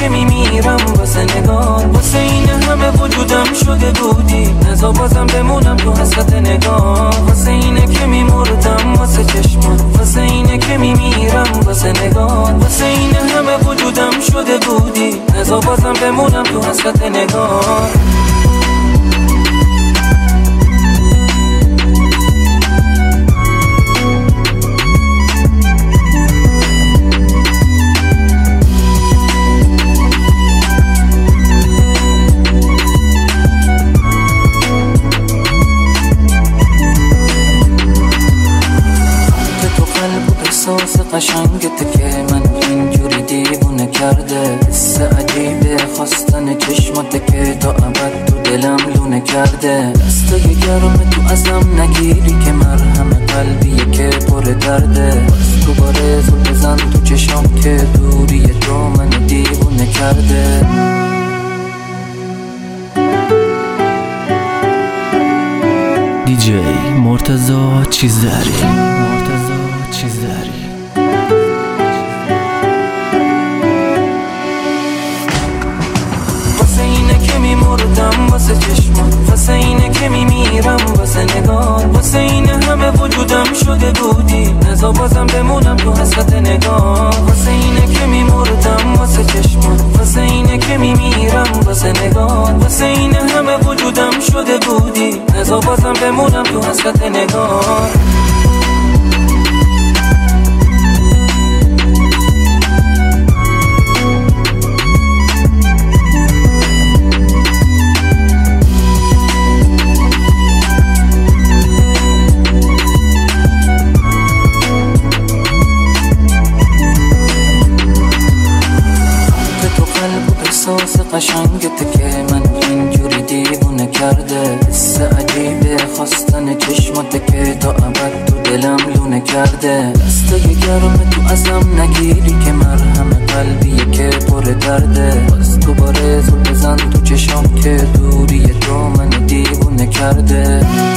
که میمیرم واسه نگاه، واسه این همه وجودم شده بودی، نزا بازم بمونم تو حسرت نگاه، واسه اینه که میمردم واسه چشمات، واسه اینه که میمیرم واسه نگاه، واسه این همه وجودم شده بودی، نزا بازم بمونم تو حسرت نگاه. احساس قشنگت که من اینجوری دیوونه کرده، حس عجیبه خواستن چشمات که تا ابد تو دلم لونه کرده، دستای گرم تو ازم نگیری که مرهم قلبیه که پر درده، باز دوباره زل بزن تو چشام که دوری تو من دیوونه کرده. دیجی مرتضی چیزداری. واسه اینه که میمردم واسه چشمات، واسه اینه که میمیرم واسه نگاه، واسه این همه وجودم شده بودی، نزا بازم بمونم تو حسرت نگاه، واسه اینه که میمردم واسه چشمات، واسه اینه که میمیرم واسه نگاه، واسه این همه وجودم شده بودی، نزا بازم بمونم تو حسرت نگاه. احساس قشنگت که من اینجوری دیوونه کرده، حس عجیبه خواستن چشمات که تا ابد تو دلم لونه کرده، دستای گرم تو ازم نگیری که مرهم قلبیه که پر درده، باز دوباره زل بزن تو چشام که دوری تو من دیوونه کرده.